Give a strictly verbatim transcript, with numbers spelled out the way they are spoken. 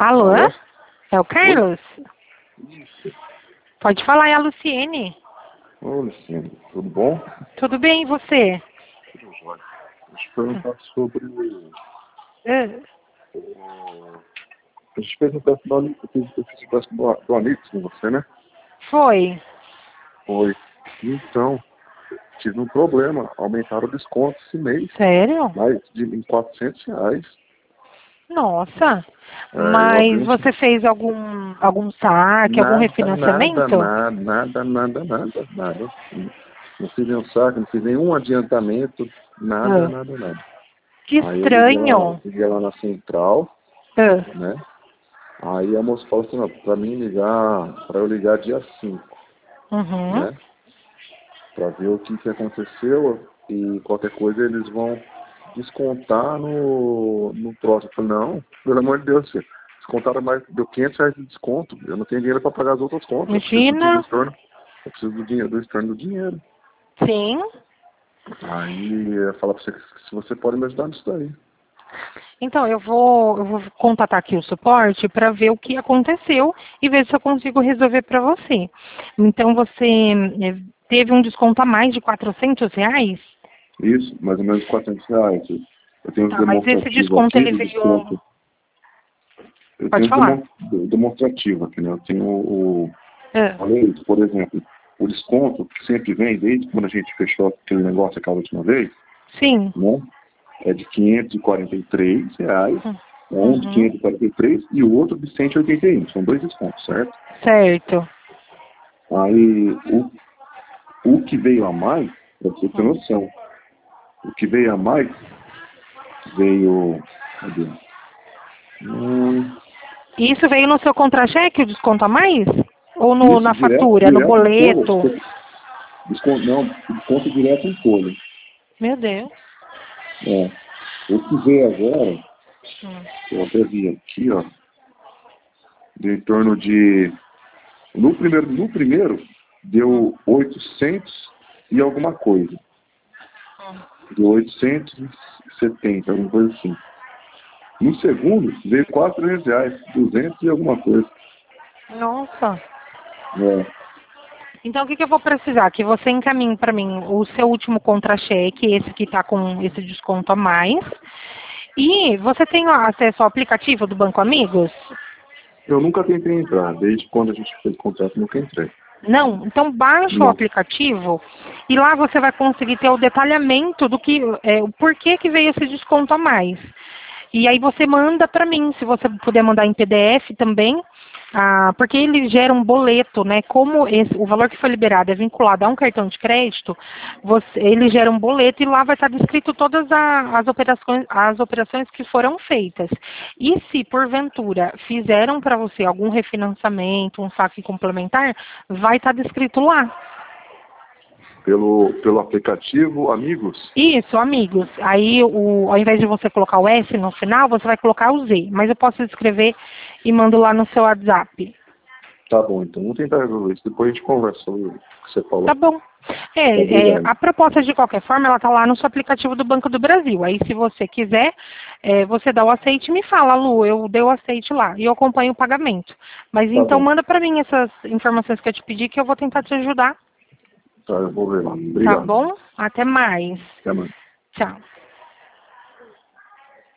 Alô? Alô? É o Carlos? Isso. Pode falar, é a Luciene. Ô, Luciano, tudo bom? Tudo bem, e você? Tudo jóia. Deixa eu te perguntar sobre o... É. o- A gente fez um teste do Amigo, eu fiz eu fiz o teste do, do Amigo com você, né? Foi. Foi. Então, tive um problema. Aumentaram o desconto esse mês. Sério? Mais de em quatrocentos reais. Nossa. É, eu abri Mas um... você fez algum, algum saque, algum Nada, nada, refinanciamento? nada, nada, nada, nada, nada. Não fiz nenhum saque, não fiz nenhum adiantamento. Nada, Ah. nada, nada. Que Aí eu liguei lá, estranho. liguei lá na central, Ah. né? Aí a moça falou assim, ó, pra mim ligar, pra eu ligar dia cinco, Uhum. né? Pra ver o que que aconteceu e qualquer coisa eles vão descontar no, no próximo. Eu falei, não, pelo amor de Deus, filho. Descontaram mais, deu quinhentos reais de desconto. Eu não tenho dinheiro pra pagar as outras contas. Eu preciso do, do Imagina. estorno. Eu preciso do dinheiro, do estorno do dinheiro. Sim. Aí eu falo pra você que se você pode me ajudar nisso daí. Então, eu vou, eu vou contatar aqui o suporte para ver o que aconteceu e ver se eu consigo resolver para você. Então, você eh, teve um desconto a mais de quatrocentos reais? Isso, mais ou menos quatrocentos reais. Eu tenho os Tá, mas esse demonstrativos desconto aqui ele do veio... desconto. Eu tenho Pode os falar. demon- do- demonstrativos aqui, né? Eu tenho o, É. olha isso, por exemplo, o desconto que sempre vem, desde quando a gente fechou aquele negócio aquela última vez, Sim. né? É de quinhentos e quarenta e três reais, um de Uhum. quinhentos e quarenta e três e o outro de cento e oitenta e um. São dois descontos, certo? Certo. Aí, o, o que veio a mais, pra você ter noção, o que veio a mais veio... Cadê? Hum, Isso veio no seu contra-cheque, o desconto a mais? Ou no, isso, na direto, fatura, no direto em folha. boleto? Desconto, não, desconto direto em folha. Meu Deus. É. O que veio agora, Hum. eu até vi aqui, ó, de em torno de... No primeiro, no primeiro deu oitocentos e alguma coisa. Deu oitocentos e setenta, alguma coisa assim. No segundo, veio quase trezentos reais, duzentos e alguma coisa. Nossa. É. Então, o que, que eu vou precisar? Que você encaminhe para mim o seu último contra-cheque, esse que está com esse desconto a mais. E você tem acesso ao aplicativo do Banco Amigos? Eu nunca tentei entrar, desde quando a gente fez o contrato, nunca entrei. Não? Então, baixa o Não. aplicativo e lá você vai conseguir ter o detalhamento do que, é, o porquê que veio esse desconto a mais. E aí você manda para mim, se você puder mandar em P D F também, ah, porque ele gera um boleto, né? Como esse, o valor que foi liberado é vinculado a um cartão de crédito, você, ele gera um boleto e lá vai estar descrito todas a, as operações, as operações que foram feitas. E se porventura fizeram para você algum refinanciamento, um saque complementar, vai estar descrito lá. Pelo, pelo aplicativo Amigos? Isso, amigos. Aí, o, ao invés de você colocar o S no final, você vai colocar o Z. Mas eu posso escrever e mando lá no seu WhatsApp. Tá bom, então vamos tentar resolver isso. Depois a gente conversa sobre o que você falou. Tá bom. É, é, Obrigado. a proposta, de qualquer forma, ela tá lá no seu aplicativo do Banco do Brasil. Aí, se você quiser, é, você dá o aceite e me fala, Lu, eu dei o aceite lá. E eu acompanho o pagamento. Mas Tá então, bom. manda pra mim essas informações que eu te pedi, que eu vou tentar te ajudar. Tá, eu vou ver lá. Tá Obrigado. bom? Até mais. Até mais. Tchau.